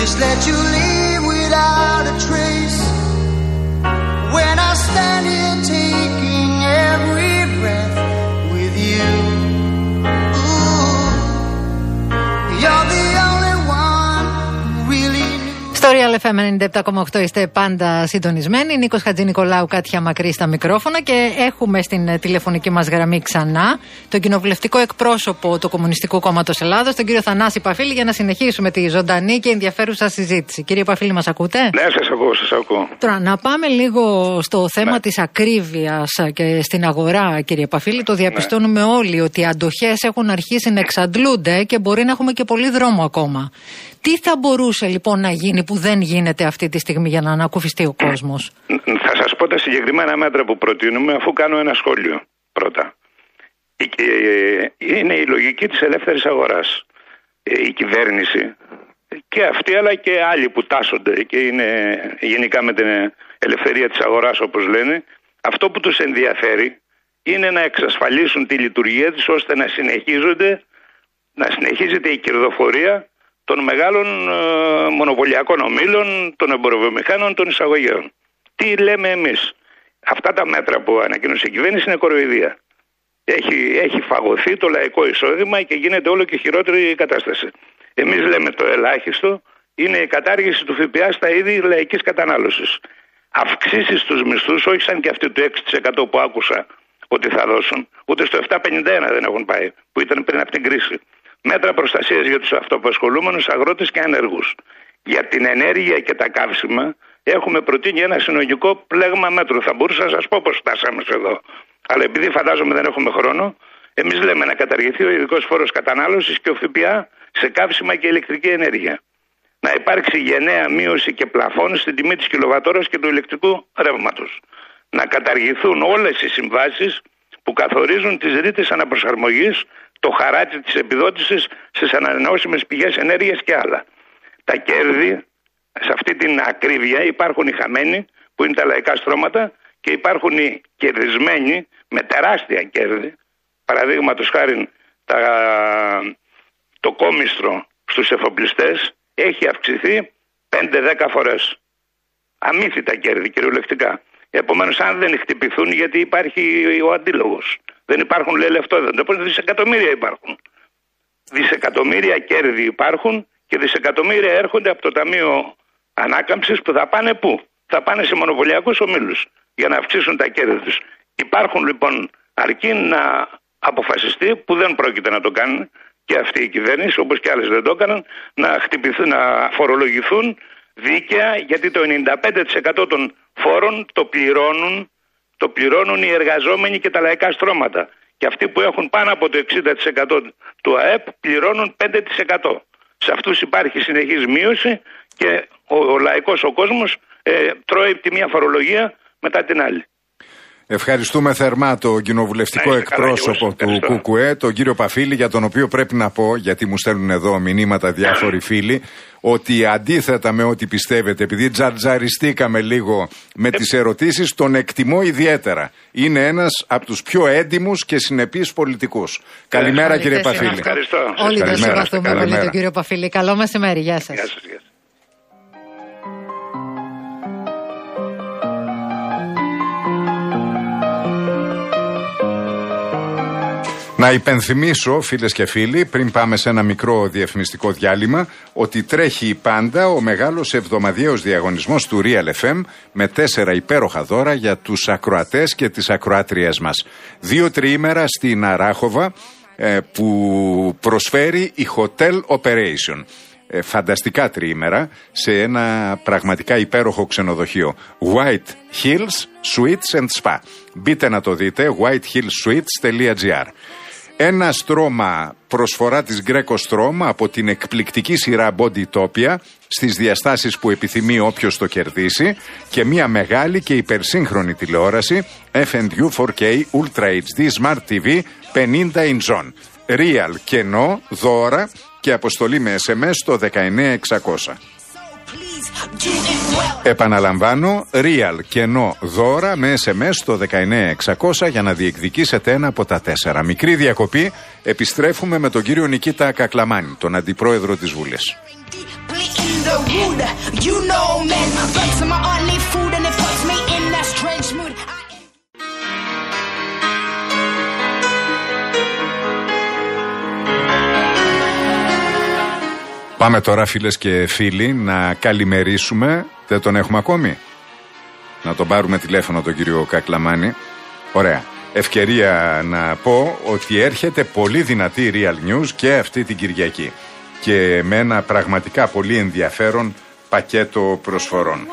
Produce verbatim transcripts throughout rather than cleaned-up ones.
just let you leave without a trace. When I stand here taking every breath with you, ooh, you're the only one who really. Στο Real εφ εμ ενενήντα επτά κόμμα οκτώ είστε πάντα συντονισμένοι. Νίκος Χατζηνικολάου, Κάτια Μακρύ στα μικρόφωνα και έχουμε στην τηλεφωνική μας γραμμή ξανά τον κοινοβουλευτικό εκπρόσωπο του Κομμουνιστικού Κόμματος Ελλάδος, τον κύριο Θανάση Παφίλη, για να συνεχίσουμε τη ζωντανή και ενδιαφέρουσα συζήτηση. Κύριε Παφίλη, μας ακούτε? Ναι, σας ακούω, σας ακούω. Τώρα, να πάμε λίγο στο θέμα ναι. της ακρίβειας και στην αγορά, κύριε Παφίλη. Το διαπιστώνουμε ναι. όλοι ότι οι αντοχές έχουν αρχίσει να εξαντλούνται και μπορεί να έχουμε και πολύ δρόμο ακόμα. Τι θα μπορούσε λοιπόν να γίνει που δεν γίνεται αυτή τη στιγμή για να ανακουφιστεί ο κόσμος? Θα σας πω τα συγκεκριμένα μέτρα που προτείνουμε, αφού κάνω ένα σχόλιο πρώτα. Είναι η λογική της ελεύθερης αγοράς. Η κυβέρνηση και αυτή, αλλά και άλλοι που τάσσονται και είναι γενικά με την ελευθερία της αγοράς, όπως λένε, αυτό που τους ενδιαφέρει είναι να εξασφαλίσουν τη λειτουργία της ώστε να συνεχίζονται, να συνεχίζεται η κερδοφορία των μεγάλων ε, μονοπωλιακών ομίλων, των εμποροβιομηχάνων, των εισαγωγέων. Τι λέμε εμείς? Αυτά τα μέτρα που ανακοίνωσε η κυβέρνηση είναι κοροϊδία. Έχει, έχει φαγωθεί το λαϊκό εισόδημα και γίνεται όλο και χειρότερη η κατάσταση. Εμείς λέμε το ελάχιστο είναι η κατάργηση του ΦΠΑ στα είδη λαϊκής κατανάλωσης. Αυξήσεις στους μισθούς, όχι σαν και αυτή του έξι τοις εκατό που άκουσα ότι θα δώσουν, ούτε στο επτά πενήντα ένα δεν έχουν πάει, που ήταν πριν από την κρίση. Μέτρα προστασίας για τους αυτοαπασχολούμενους, αγρότες και ανεργούς. Για την ενέργεια και τα καύσιμα έχουμε προτείνει ένα συνολικό πλέγμα μέτρων. Θα μπορούσα να σας πω πώς φτάσαμε εδώ. Αλλά επειδή φαντάζομαι δεν έχουμε χρόνο, εμείς λέμε να καταργηθεί ο ειδικός φόρος κατανάλωσης και ο ΦΠΑ σε καύσιμα και ηλεκτρική ενέργεια. Να υπάρξει γενναία μείωση και πλαφών στην τιμή της κιλοβατόρας και του ηλεκτρικού ρεύματος. Να καταργηθούν όλες οι συμβάσεις που καθορίζουν τις ρήτες αναπροσαρμογής, το χαράτσι της επιδότησης στις ανανεώσιμες πηγές ενέργειας και άλλα. Τα κέρδη, σε αυτή την ακρίβεια υπάρχουν οι χαμένοι που είναι τα λαϊκά στρώματα και υπάρχουν οι κερδισμένοι με τεράστια κέρδη. Παραδείγματος χάρη τα, το κόμιστρο στους εφοπλιστές έχει αυξηθεί πέντε δέκα φορές. Αμύθιτα κέρδη κυριολεκτικά. Επομένως, αν δεν χτυπηθούν, γιατί υπάρχει ο αντίλογος. Δεν υπάρχουν, λέει, λεφτόδεντρα. Όπως δισεκατομμύρια υπάρχουν. Δισεκατομμύρια κέρδη υπάρχουν και δισεκατομμύρια έρχονται από το Ταμείο Ανάκαμψης που θα πάνε πού? Θα πάνε σε μονοπωλιακούς ομίλους για να αυξήσουν τα κέρδη τους. Υπάρχουν λοιπόν, αρκεί να αποφασιστεί, που δεν πρόκειται να το κάνουν και αυτή η κυβέρνηση, όπως και άλλες δεν το έκαναν, να χτυπηθούν, να φορολογηθούν δίκαια, γιατί το ενενήντα πέντε τοις εκατό των φόρων το πληρώνουν, το πληρώνουν οι εργαζόμενοι και τα λαϊκά στρώματα. Και αυτοί που έχουν πάνω από το εξήντα τοις εκατό του ΑΕΠ πληρώνουν πέντε τοις εκατό. Σε αυτούς υπάρχει συνεχής μείωση και ο, ο λαϊκός ο κόσμος ε, τρώει τη μία φορολογία μετά την άλλη. Ευχαριστούμε θερμά τον κοινοβουλευτικό ναι, εκπρόσωπο του ΚΚΕ, τον κύριο Παφίλη, για τον οποίο πρέπει να πω, γιατί μου στέλνουν εδώ μηνύματα διάφοροι φίλοι, ότι αντίθετα με ό,τι πιστεύετε, επειδή τζατζαριστήκαμε λίγο με τις ερωτήσεις, τον εκτιμώ ιδιαίτερα. Είναι ένας από τους πιο έντιμους και συνεπείς πολιτικούς. Καλημέρα, κύριε Παφίλη. Ευχαριστώ. Όλοι δεν συμπαθούμε πολύ τον κύριο Παφίλη. Καλό μεσημέρι. Γεια σας. Γεια σας, γεια σας. Να υπενθυμίσω, φίλες και φίλοι, πριν πάμε σε ένα μικρό διαφημιστικό διάλειμμα, ότι τρέχει πάντα ο μεγάλος εβδομαδιαίος διαγωνισμός του Real εφ εμ με τέσσερα υπέροχα δώρα για τους ακροατές και τις ακροάτριές μας. Δύο τριήμερα στην Αράχοβα ε, που προσφέρει η Hotel Operation. Ε, φανταστικά τριήμερα σε ένα πραγματικά υπέροχο ξενοδοχείο. White Hills Suites and Spa. Μπείτε να το δείτε, white hills suites τελεία τζι άρ. Ένα στρώμα προσφορά της Greco Strom από την εκπληκτική σειρά Bodytopia στις διαστάσεις που επιθυμεί όποιος το κερδίσει και μια μεγάλη και υπερσύγχρονη τηλεόραση εφ εντ γιου φορ κέι Ultra έιτς ντι Smart τι βι πενήντα inch. Real κενό, δώρα και αποστολή με ες εμ ες στο δεκαεννέα εξακόσια. Επαναλαμβάνω, Real κενό δώρα με ες εμ ες στο δεκαεννέα εξακόσια για να διεκδικήσετε ένα από τα τέσσερα. Μικρή διακοπή, επιστρέφουμε με τον κύριο Νικήτα Κακλαμάνη, τον αντιπρόεδρο της Βουλής. Underwood, you know man. But to my only food and it puts me in that strange mood. Πάμε τώρα, φίλες και φίλοι, να καλημερίσουμε. Δεν τον έχουμε ακόμη. Να τον πάρουμε τηλέφωνο τον κύριο Κακλαμάνη. Ωραία. Ευκαιρία να πω ότι έρχεται πολύ δυνατή Real News και αυτή την Κυριακή. Και με ένα πραγματικά πολύ ενδιαφέρον πακέτο προσφορών.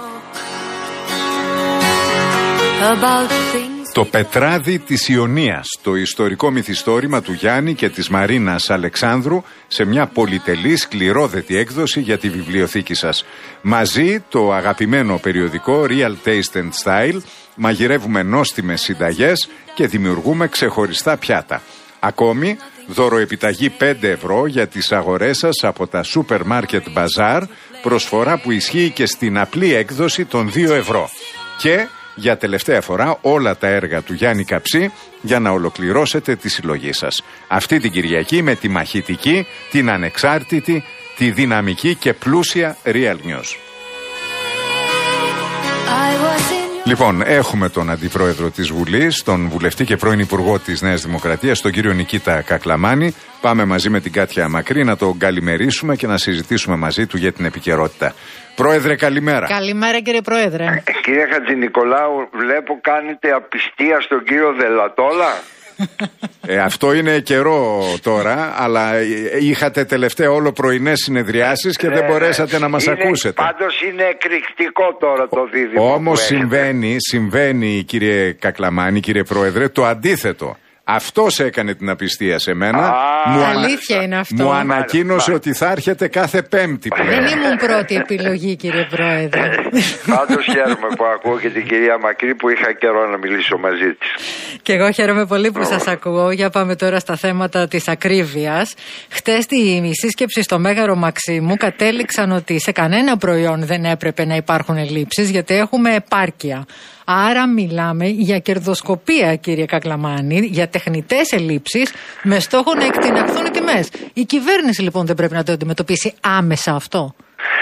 Το πετράδι της Ιωνίας, το ιστορικό μυθιστόρημα του Γιάννη και της Μαρίνας Αλεξάνδρου σε μια πολυτελή σκληρόδετη έκδοση για τη βιβλιοθήκη σας. Μαζί το αγαπημένο περιοδικό Real Taste and Style, μαγειρεύουμε νόστιμες συνταγές και δημιουργούμε ξεχωριστά πιάτα. Ακόμη, δωροεπιταγή πέντε ευρώ για τις αγορές σας από τα Supermarket Bazaar, προσφορά που ισχύει και στην απλή έκδοση των δύο ευρώ. Και για τελευταία φορά όλα τα έργα του Γιάννη Καψί για να ολοκληρώσετε τη συλλογή σας. Αυτή την Κυριακή με τη μαχητική, την ανεξάρτητη, τη δυναμική και πλούσια Real News. Λοιπόν, έχουμε τον Αντιπρόεδρο της Βουλής, τον βουλευτή και πρώην Υπουργό της Νέας Δημοκρατίας, τον κύριο Νικήτα Κακλαμάνη. Πάμε μαζί με την Κάτια Μακρύ να τον καλημερίσουμε και να συζητήσουμε μαζί του για την επικαιρότητα. Πρόεδρε, καλημέρα. Καλημέρα, κύριε Πρόεδρε. Ε, κύριε Χατζηνικολάου, βλέπω κάνετε απιστία στον κύριο Δελατόλα. Ε, αυτό είναι καιρό τώρα, αλλά είχατε τελευταία όλο πρωινές συνεδριάσεις και ε, δεν μπορέσατε να μας είναι, ακούσετε. Πάντως είναι εκρηκτικό τώρα το δίδυμο. Όμως συμβαίνει, συμβαίνει κύριε Κακλαμάνη, κύριε Πρόεδρε, το αντίθετο. Αυτός έκανε την απιστία σε μένα. Α, μου αλήθεια ανα... είναι αυτό. Μου ανακοίνωσε ότι θα έρχεται κάθε Πέμπτη πλέον. Δεν ήμουν πρώτη επιλογή, κύριε Πρόεδρε. Πάντως χαίρομαι που ακούω και την κυρία Μακρύ που είχα καιρό να μιλήσω μαζί της. Και εγώ χαίρομαι πολύ που σας ακούω. Για πάμε τώρα στα θέματα της ακρίβειας. Χτες στη σύσκεψη στο Μέγαρο Μαξίμου κατέληξαν ότι σε κανένα προϊόν δεν έπρεπε να υπάρχουν ελλείψεις, γιατί έχουμε επάρκεια. Άρα μιλάμε για κερδοσκοπία, κύριε Κακλαμάνη, για τεχνητές ελλείψεις με στόχο να εκτιναχθούν οι τιμές. Η κυβέρνηση λοιπόν δεν πρέπει να το αντιμετωπίσει άμεσα αυτό.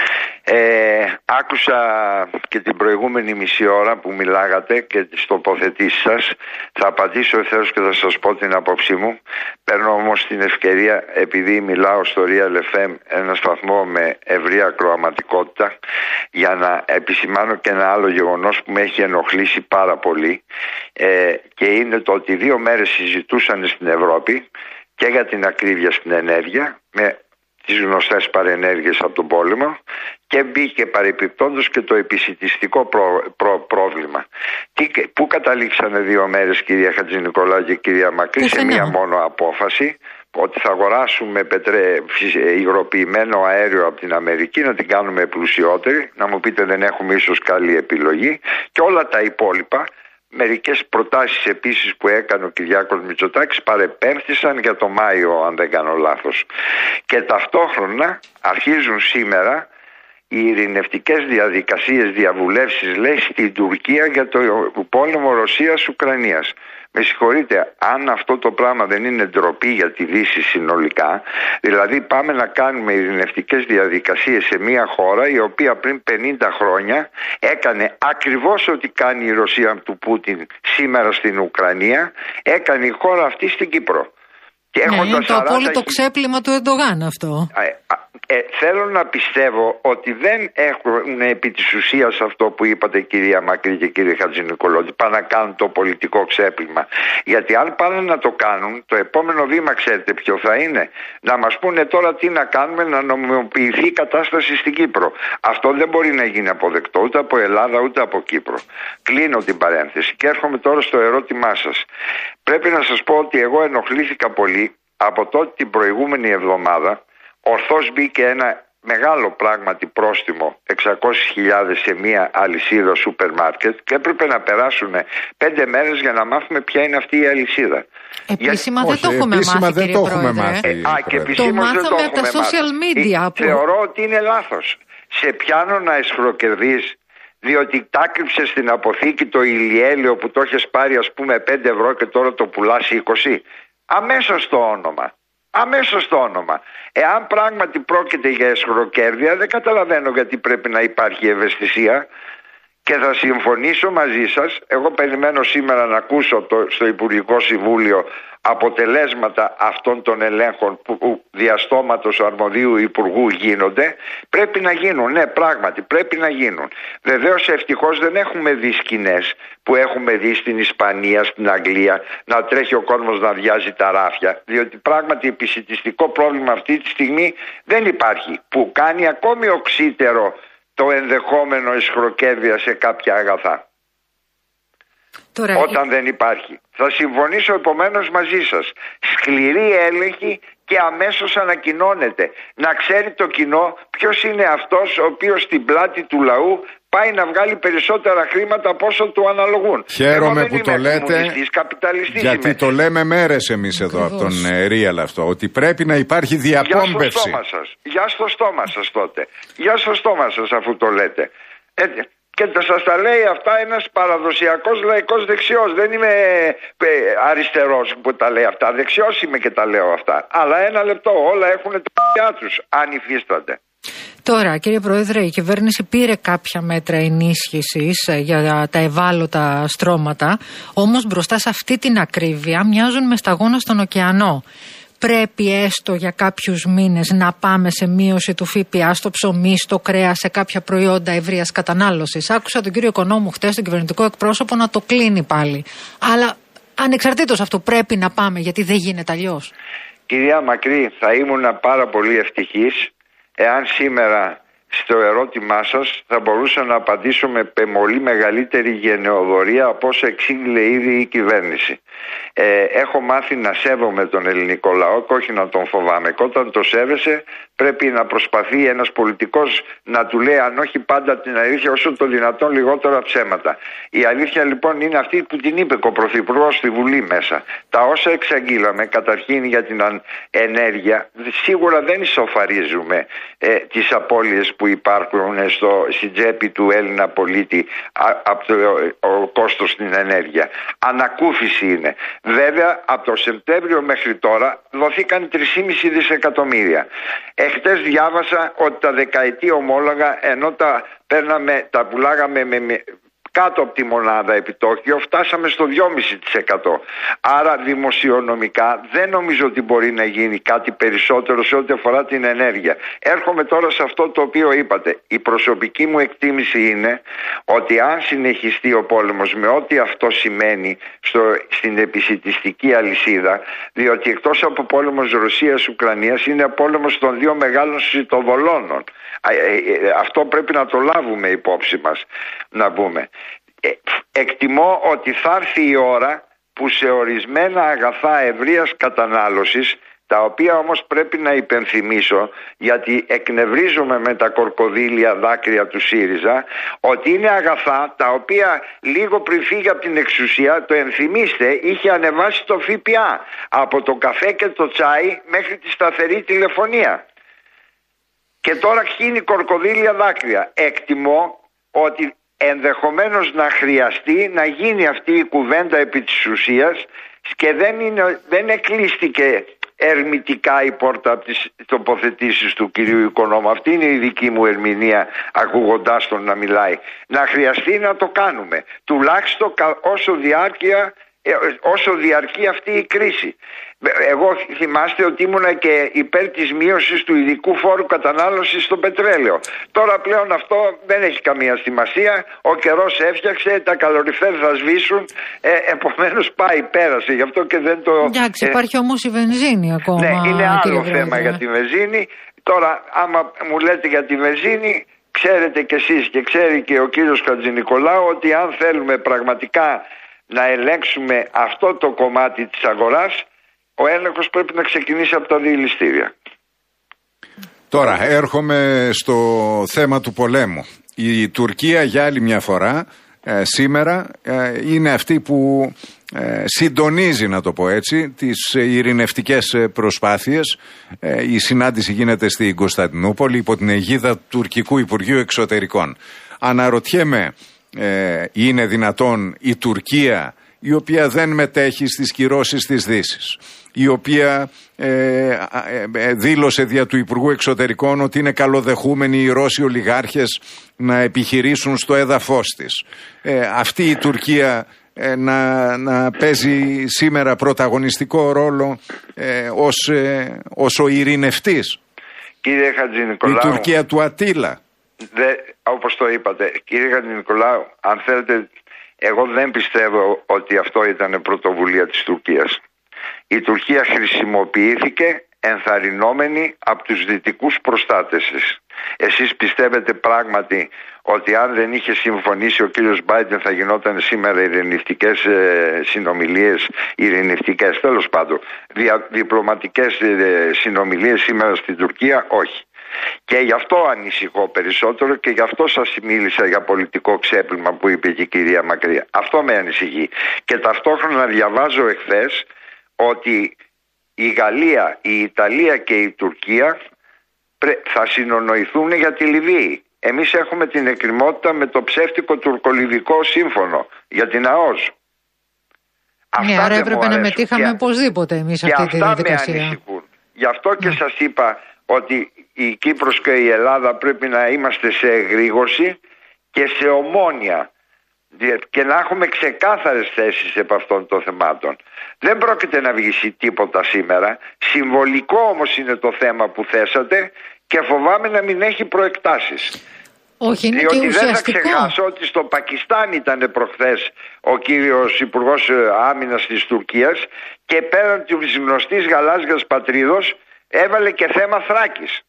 Ε, άκουσα και την προηγούμενη μισή ώρα που μιλάγατε και τις τοποθετήσεις σας. Θα απαντήσω ευθέως και θα σας πω την άποψή μου. Παίρνω όμως την ευκαιρία, επειδή μιλάω στο Real εφ εμ, ένα σταθμό με ευρία ακροαματικότητα, για να επισημάνω και ένα άλλο γεγονός που με έχει ενοχλήσει πάρα πολύ, ε, και είναι το ότι δύο μέρες συζητούσαν στην Ευρώπη και για την ακρίβεια στην ενέργεια, με τις γνωστές παρενέργειες από τον πόλεμο, και μπήκε παρεπιπτόντως και το επισιτιστικό προ, προ, πρόβλημα. Τι, πού καταλήξανε δύο μέρες, κυρία Χατζηνικολάου και κυρία Μακρύ, σε μία μόνο απόφαση, ότι θα αγοράσουμε πετρέ, υγροποιημένο αέριο από την Αμερική, να την κάνουμε πλουσιότερη. Να μου πείτε, δεν έχουμε ίσως καλή επιλογή, και όλα τα υπόλοιπα. Μερικές προτάσεις επίσης που έκανε ο Κυριάκος Μητσοτάκης παρεπέμφθησαν για το Μάιο, αν δεν κάνω λάθος. Και ταυτόχρονα αρχίζουν σήμερα οι ειρηνευτικές διαδικασίες, διαβουλεύσεις, λέει, στην Τουρκία για το πόλεμο Ρωσίας-Ουκρανίας. Με συγχωρείτε, αν αυτό το πράγμα δεν είναι ντροπή για τη Δύση συνολικά, δηλαδή πάμε να κάνουμε ειρηνευτικές διαδικασίες σε μια χώρα η οποία πριν πενήντα χρόνια έκανε ακριβώς ό,τι κάνει η Ρωσία του Πούτιν σήμερα στην Ουκρανία, έκανε η χώρα αυτή στην Κύπρο. Και ναι, είναι το απόλυτο χι... ξέπλυμα του Ερντογάν αυτό. Ε, ε, θέλω να πιστεύω ότι δεν έχουν επί της ουσίας αυτό που είπατε, κυρία Μακρύ και κύριε Χατζηνικολάου, ότι πάνε να κάνουν το πολιτικό ξέπλυμα. Γιατί αν πάνε να το κάνουν, το επόμενο βήμα ξέρετε ποιο θα είναι? Να μας πούνε τώρα τι να κάνουμε, να νομιμοποιηθεί η κατάσταση στην Κύπρο. Αυτό δεν μπορεί να γίνει αποδεκτό ούτε από Ελλάδα ούτε από Κύπρο. Κλείνω την παρένθεση και έρχομαι τώρα στο ερώτημά σας. Πρέπει να σας πω ότι εγώ ενοχλήθηκα πολύ από τότε την προηγούμενη εβδομάδα. Ορθώς μπήκε ένα μεγάλο πράγματι πρόστιμο εξακόσιες χιλιάδες σε μια αλυσίδα σούπερ μάρκετ και έπρεπε να περάσουν πέντε μέρες για να μάθουμε ποια είναι αυτή η αλυσίδα. Επίσημα για... δεν το έχουμε επίσημα μάθει, δεν κύριε το έχουμε Πρόεδρε. μάθει. Ε, α, και το μάθαμε από τα social media. Που... Θεωρώ ότι είναι λάθος. Σε πιάνω να εσχροκερδείς, διότι τ' άκρυψε στην αποθήκη το ηλιέλαιο που το έχεις πάρει ας πούμε πέντε ευρώ και τώρα το πουλάς είκοσι. Αμέσως το όνομα. Αμέσως το όνομα. Εάν πράγματι πρόκειται για εσχροκέρδεια, δεν καταλαβαίνω γιατί πρέπει να υπάρχει ευαισθησία. Και θα συμφωνήσω μαζί σας. Εγώ περιμένω σήμερα να ακούσω το, στο Υπουργικό Συμβούλιο αποτελέσματα αυτών των ελέγχων που διαστόματος αρμοδίου Υπουργού γίνονται. Πρέπει να γίνουν, ναι, πράγματι πρέπει να γίνουν. Βεβαίως ευτυχώς δεν έχουμε δει σκηνές που έχουμε δει στην Ισπανία, στην Αγγλία, να τρέχει ο κόσμος να αδειάζει τα ράφια, διότι πράγματι επισιτιστικό πρόβλημα αυτή τη στιγμή δεν υπάρχει, που κάνει ακόμη οξύτερο το ενδεχόμενο εσχροκέρδεια σε κάποια αγαθά. Τώρα, όταν δεν υπάρχει. Θα συμφωνήσω επομένως μαζί σας. Σκληρή έλεγχη και αμέσως ανακοινώνεται. Να ξέρει το κοινό ποιος είναι αυτός ο οποίος στην πλάτη του λαού πάει να βγάλει περισσότερα χρήματα από όσο του αναλογούν. Χαίρομαι που το λέτε, γιατί είμαι. Το λέμε μέρες εμείς εδώ από τον Real αυτό, ότι πρέπει να υπάρχει διαπόμπευση. Γεια στο στόμα σας. Γεια στο στόμα σας τότε. Γεια στο στόμα σας αφού το λέτε. Έτσι. Και σας τα λέει αυτά ένας παραδοσιακός λαϊκός δεξιός. Δεν είμαι αριστερός που τα λέει αυτά. Δεξιός είμαι και τα λέω αυτά. Αλλά ένα λεπτό, όλα έχουν τα παιδιά τους, αν υφίστανται. Τώρα, κύριε Πρόεδρε, η κυβέρνηση πήρε κάποια μέτρα ενίσχυσης για τα ευάλωτα στρώματα, όμως μπροστά σε αυτή την ακρίβεια μοιάζουν με σταγόνα στον ωκεανό. Πρέπει έστω για κάποιους μήνες να πάμε σε μείωση του ΦΠΑ στο ψωμί, στο κρέας, σε κάποια προϊόντα ευρείας κατανάλωσης. Άκουσα τον κύριο Οικονόμου χτες, τον κυβερνητικό εκπρόσωπο, να το κλείνει πάλι. Αλλά ανεξαρτήτως αυτού πρέπει να πάμε, γιατί δεν γίνεται αλλιώς. Κυρία Μακρύ, θα ήμουν πάρα πολύ ευτυχής εάν σήμερα στο ερώτημά σας θα μπορούσα να απαντήσω με πολύ μεγαλύτερη γενεοδορία από όσο εξήγηλε ήδη η κυβέρνηση. Ε, έχω μάθει να σέβομαι τον ελληνικό λαό και όχι να τον φοβάμαι. Και όταν το σέβεσαι πρέπει να προσπαθεί ένας πολιτικός να του λέει αν όχι πάντα την αλήθεια, όσο το δυνατόν λιγότερα ψέματα. Η αλήθεια λοιπόν είναι αυτή που την είπε ο Πρωθυπουργός στη Βουλή μέσα. Τα όσα εξαγγείλαμε καταρχήν για την ενέργεια, σίγουρα δεν ισοφαρίζουμε ε, τις απώλειες που υπάρχουν στο, στην τσέπη του Έλληνα πολίτη από το ο κόστος στην ενέργεια. Ανακούφιση είναι. Βέβαια από το Σεπτέμβριο μέχρι τώρα δοθήκαν τρία κόμμα πέντε δισεκατομμύρια. Εχθές διάβασα ότι τα δεκαετή ομόλογα, ενώ τα παίρναμε, τα πουλάγαμε με, με κάτω από τη μονάδα επιτόκιο, φτάσαμε στο δυόμισι τοις εκατό. Άρα δημοσιονομικά δεν νομίζω ότι μπορεί να γίνει κάτι περισσότερο σε ό,τι αφορά την ενέργεια. Έρχομαι τώρα σε αυτό το οποίο είπατε. Η προσωπική μου εκτίμηση είναι ότι αν συνεχιστεί ο πόλεμος με ό,τι αυτό σημαίνει στο, στην επισιτιστική αλυσίδα, διότι εκτός από πόλεμος Ρωσίας-Ουκρανίας είναι πόλεμος των δύο μεγάλων σιτοβολώνων. Αυτό πρέπει να το λάβουμε υπόψη μας, να πούμε. Εκτιμώ ότι θα έρθει η ώρα που σε ορισμένα αγαθά ευρείας κατανάλωσης, τα οποία όμως πρέπει να υπενθυμίσω γιατί εκνευρίζομαι με τα κορκοδίλια δάκρυα του ΣΥΡΙΖΑ, ότι είναι αγαθά τα οποία λίγο πριν φύγει από την εξουσία, το ενθυμίστε, είχε ανεβάσει το ΦΠΑ από το καφέ και το τσάι μέχρι τη σταθερή τηλεφωνία. Και τώρα χύνει κορκοδίλια δάκρυα. Εκτιμώ ότι ενδεχομένως να χρειαστεί να γίνει αυτή η κουβέντα επί της ουσίας και δεν, είναι, δεν εκλείστηκε ερμητικά η πόρτα από τις τοποθετήσεις του κυρίου Οικονόμου. Αυτή είναι η δική μου ερμηνεία ακούγοντάς τον να μιλάει. Να χρειαστεί να το κάνουμε. Τουλάχιστον όσο διάρκεια όσο διαρκεί αυτή η κρίση. Εγώ θυμάστε ότι ήμουνα και υπέρ της μείωσης του ειδικού φόρου κατανάλωσης στο πετρέλαιο. Τώρα πλέον αυτό δεν έχει καμία σημασία. Ο καιρός έφτιαξε, τα καλοριφέρ θα σβήσουν, ε, επομένως πάει, πέρασε. Γι' αυτό και δεν το... Εντάξει, ε, υπάρχει όμως η βενζίνη ακόμα. Ναι, είναι άλλο θέμα για τη βενζίνη. Τώρα, άμα μου λέτε για τη βενζίνη, ξέρετε κι εσείς και ξέρει και ο κύριος Χατζηνικολάου ότι αν θέλουμε πραγματικά να ελέγξουμε αυτό το κομμάτι της αγοράς, ο έλεγχος πρέπει να ξεκινήσει από τα διελιστήρια. Τώρα έρχομαι στο θέμα του πολέμου. Η Τουρκία για άλλη μια φορά ε, σήμερα ε, είναι αυτή που ε, συντονίζει, να το πω έτσι, τις ειρηνευτικές προσπάθειες. Ε, η συνάντηση γίνεται στην Κωνσταντινούπολη υπό την αιγίδα του Τουρκικού Υπουργείου Εξωτερικών. Αναρωτιέμαι, ε, είναι δυνατόν η Τουρκία η οποία δεν μετέχει στις κυρώσεις της Δύσης, η οποία ε, ε, ε, δήλωσε δια του Υπουργού Εξωτερικών ότι είναι καλοδεχούμενοι οι Ρώσοι ολιγάρχες να επιχειρήσουν στο έδαφος της. Ε, αυτή η Τουρκία ε, να, να παίζει σήμερα πρωταγωνιστικό ρόλο ε, ως, ε, ως ο ειρηνευτής. Κύριε Χατζηνικολάου, η Τουρκία του Ατήλα. Δε, όπως το είπατε, κύριε Χατζηνικολάου, αν θέλετε, εγώ δεν πιστεύω ότι αυτό ήταν πρωτοβουλία της Τουρκίας. Η Τουρκία χρησιμοποιήθηκε ενθαρρυνόμενη από τους δυτικούς προστάτες της. Εσείς πιστεύετε πράγματι ότι αν δεν είχε συμφωνήσει ο κύριος Μπάιντεν θα γινόταν σήμερα ειρηνευτικές ε, συνομιλίες, ειρηνευτικές τέλος πάντων, δια, διπλωματικές ε, συνομιλίες σήμερα στην Τουρκία? Όχι. Και γι' αυτό ανησυχώ περισσότερο και γι' αυτό σας μίλησα για πολιτικό ξέπλυμα που είπε και η κυρία Μακρύ. Αυτό με ανησυχεί. Και ταυτόχρονα διαβάζω εχθές ότι η Γαλλία, η Ιταλία και η Τουρκία θα συνονοηθούν για τη Λιβύη. Εμείς έχουμε την εκκριμότητα με το ψεύτικο τουρκολιβικό σύμφωνο για την ΑΟΣ. Ναι, άρα έπρεπε να μετήχαμε οπωσδήποτε εμείς αυτή τη διαδικασία. Και αυτά με ανησυχούν. Γι' αυτό και ναι. σας είπα ότι η Κύπρος και η Ελλάδα πρέπει να είμαστε σε εγρήγορση και σε ομόνοια και να έχουμε ξεκάθαρες θέσεις επ' αυτών των θεμάτων. Δεν πρόκειται να βγει τίποτα σήμερα. Συμβολικό όμως είναι το θέμα που θέσατε και φοβάμαι να μην έχει προεκτάσεις. Όχι, είναι διότι και δεν ουσιαστικό. θα ξεχάσω ότι στο Πακιστάν ήταν προχθές ο κύριος Υπουργός Άμυνας της Τουρκίας και πέραν της γνωστής γαλάζιας πατρίδος έβαλε και θέμα Θράκης,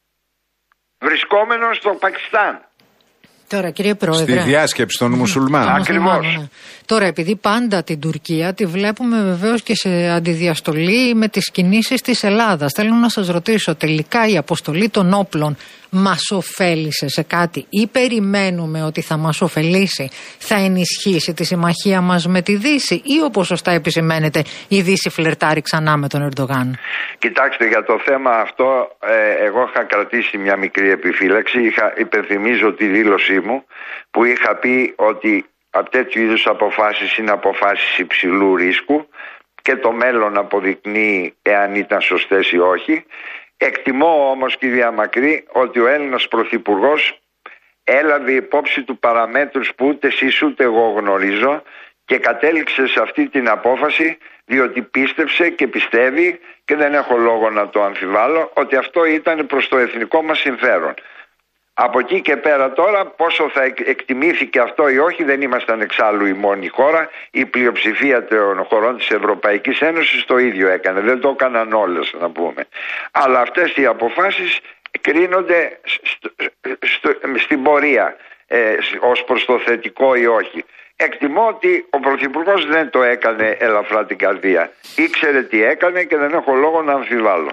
βρισκόμενο στο Πακιστάν. Τώρα, κύριε Πρόεδρε, στη διάσκεψη των μουσουλμάνων. Ακριβώς. Ναι. Τώρα, επειδή πάντα την Τουρκία τη βλέπουμε βεβαίως και σε αντιδιαστολή με τις κινήσεις της Ελλάδας. Θέλω να σας ρωτήσω, τελικά η αποστολή των όπλων μας ωφέλησε σε κάτι ή περιμένουμε ότι θα μας ωφελήσει, θα ενισχύσει τη συμμαχία μας με τη Δύση ή όπως σωστά επισημαίνεται η Δύση φλερτάρει ξανά με τον Ερντογάν? Κοιτάξτε, για το θέμα αυτό ε, εγώ είχα κρατήσει μια μικρή επιφύλαξη. Είχα, υπενθυμίζω τη δήλωσή μου που είχα πει ότι από τέτοιου είδους αποφάσεις είναι αποφάσεις υψηλού ρίσκου και το μέλλον αποδεικνύει εάν ήταν σωστές ή όχι. Εκτιμώ όμως, κυρία Μακρύ, ότι ο Έλληνας Πρωθυπουργός έλαβε υπόψη του παραμέτρους που ούτε εσείς ούτε εγώ γνωρίζω και κατέληξε σε αυτή την απόφαση διότι πίστεψε και πιστεύει, και δεν έχω λόγο να το αμφιβάλλω, ότι αυτό ήταν προς το εθνικό μας συμφέρον. Από εκεί και πέρα τώρα πόσο θα εκτιμήθηκε αυτό ή όχι, δεν ήμασταν εξάλλου η μόνη χώρα. Η πλειοψηφία των χωρών της Ευρωπαϊκής Ένωσης το ίδιο έκανε. Δεν το έκαναν όλες, να πούμε. Αλλά αυτές οι αποφάσεις κρίνονται στο, στο, στην πορεία ε, ως προς το θετικό ή όχι. Εκτιμώ ότι ο Πρωθυπουργός δεν το έκανε ελαφρά την καρδία. Ήξερε τι έκανε και δεν έχω λόγο να αμφιβάλλω.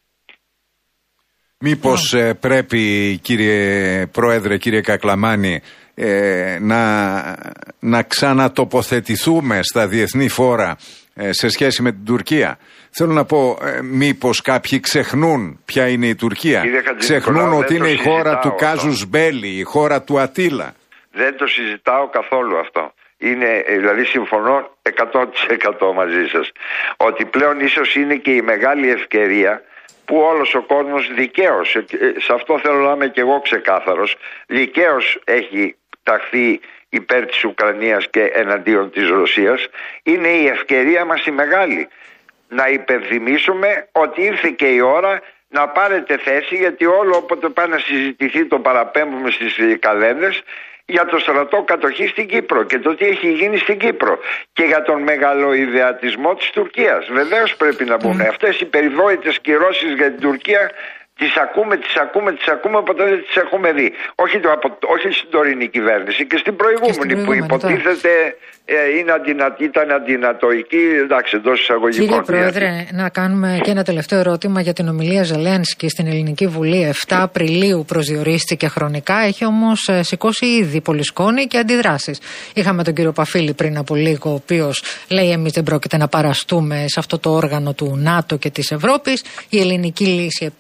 Μήπως ε, πρέπει, κύριε Πρόεδρε, κύριε Κακλαμάνη, ε, να, να ξανατοποθετηθούμε στα διεθνή φόρα ε, σε σχέση με την Τουρκία? Θέλω να πω, ε, μήπως κάποιοι ξεχνούν ποια είναι η Τουρκία? Ξεχνούν ότι είναι η χώρα του Κάζους Μπέλη, η χώρα του Ατήλα. Δεν το συζητάω καθόλου αυτό. Είναι, δηλαδή συμφωνώ εκατό τοις εκατό μαζί σας ότι πλέον ίσως είναι και η μεγάλη ευκαιρία που όλος ο κόσμος δικαίως, σε αυτό θέλω να είμαι και εγώ ξεκάθαρος, δικαίως έχει ταχθεί υπέρ της Ουκρανίας και εναντίον της Ρωσίας. Είναι η ευκαιρία μας η μεγάλη να υπενθυμίσουμε ότι ήρθε και η ώρα να πάρετε θέση, γιατί όλο όποτε πάει να συζητηθεί το παραπέμπουμε στις καλένδες για το στρατό κατοχή στην Κύπρο και το τι έχει γίνει στην Κύπρο και για τον μεγαλοειδεατισμό της Τουρκίας. Βεβαίως πρέπει να πούμε, mm. αυτές οι περιβόητες κυρώσεις για την Τουρκία τις ακούμε, τις ακούμε, τις ακούμε, ποτέ δεν τις έχουμε δει. Όχι, το, όχι στην τωρινή κυβέρνηση και στην προηγούμενη, και στην προηγούμενη που υποτίθεται ε, είναι αδυνατή, ήταν αδυνατοϊκή, εντάξει, εντός εισαγωγικών. Κύριε Πρόεδρε, να κάνουμε και ένα τελευταίο ερώτημα για την ομιλία Ζελένσκι στην Ελληνική Βουλή. εφτά Απριλίου προσδιορίστηκε χρονικά, έχει όμως σηκώσει ήδη πολύ σκόνη και αντιδράσεις. Είχαμε τον κύριο Παφίλη πριν από λίγο, ο οποίος λέει εμείς δεν πρόκειται να παραστούμε σε αυτό το όργανο του ΝΑΤΟ και της Ευρώπης. Η ελληνική λύση επίσης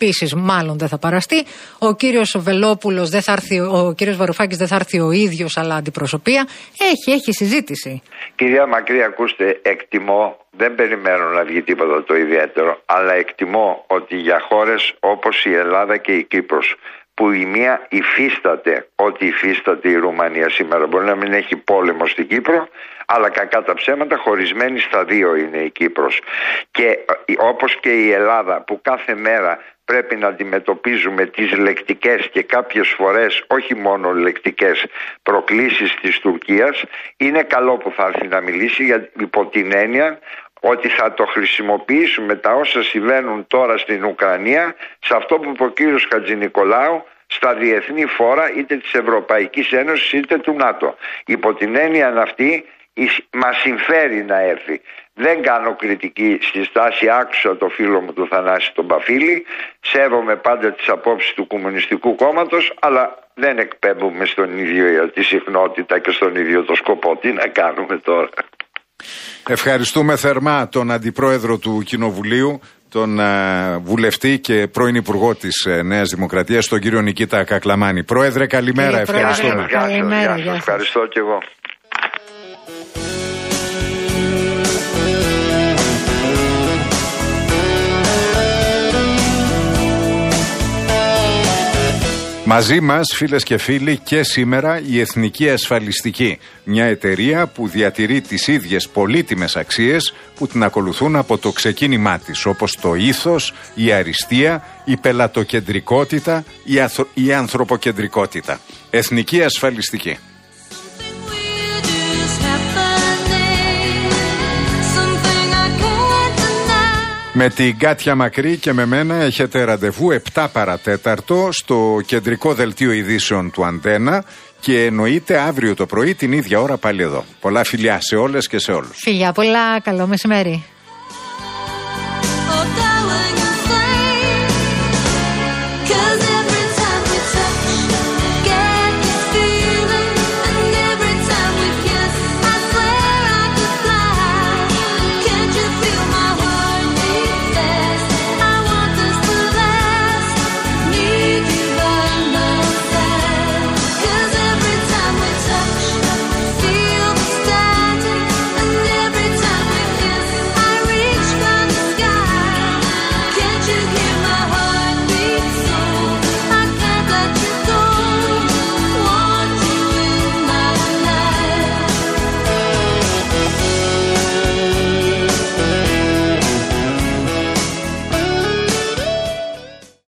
μάλλον δεν θα παραστεί. Ο κύριος Βελόπουλος δεν θα έρθει, ο κύριος Βαρουφάκης δεν θα έρθει ο ίδιος, αλλά αντιπροσωπεία. Έχει, έχει συζήτηση. Κυρία Μακρύ, ακούστε, εκτιμώ, δεν περιμένω να βγει τίποτα το ιδιαίτερο, αλλά εκτιμώ ότι για χώρες όπως η Ελλάδα και η Κύπρος, που η μία υφίσταται ό,τι υφίσταται η Ρουμανία σήμερα, μπορεί να μην έχει πόλεμο στην Κύπρο, αλλά κακά τα ψέματα χωρισμένη στα δύο είναι η Κύπρος. Και όπως και η Ελλάδα, που κάθε μέρα πρέπει να αντιμετωπίζουμε τις λεκτικές και κάποιες φορές όχι μόνο λεκτικές προκλήσεις της Τουρκίας, είναι καλό που θα έρθει να μιλήσει για, υπό την έννοια ότι θα το χρησιμοποιήσουμε τα όσα συμβαίνουν τώρα στην Ουκρανία, σε αυτό που είπε ο κύριος Χατζηνικολάου, στα διεθνή φόρα είτε της Ευρωπαϊκής Ένωσης είτε του ΝΑΤΟ. Υπό την έννοια αυτή μας συμφέρει να έρθει. Δεν κάνω κριτική στη στάση, άκουσα το φίλο μου του Θανάση τον Παφίλη, σέβομαι πάντα τις απόψεις του Κομμουνιστικού Κόμματος, αλλά δεν εκπέμπουμε στον ίδιο τη συχνότητα και στον ίδιο το σκοπό. Τι να κάνουμε τώρα. Ευχαριστούμε θερμά τον Αντιπρόεδρο του Κοινοβουλίου, τον uh, βουλευτή και πρώην Υπουργό της uh, Νέας Δημοκρατίας, τον κύριο Νικήτα Κακλαμάνη. Πρόεδρε, καλημέρα. Κύριε Ευχαριστούμε. Πρόεδρε, καλημέρα. Γεια σας. Ευχαριστώ και εγώ. Μαζί μας, φίλες και φίλοι, και σήμερα η Εθνική Ασφαλιστική, μια εταιρεία που διατηρεί τις ίδιες πολύτιμες αξίες που την ακολουθούν από το ξεκίνημά της, όπως το ήθος, η αριστεία, η πελατοκεντρικότητα, η, αθρο... η ανθρωποκεντρικότητα. Εθνική Ασφαλιστική. Με την Κάτια Μακρύ και με μένα έχετε ραντεβού επτά παρατέταρτο στο κεντρικό δελτίο ειδήσεων του Αντένα και εννοείται αύριο το πρωί την ίδια ώρα πάλι εδώ. Πολλά φιλιά σε όλες και σε όλους. Φιλιά πολλά, καλό μεσημέρι.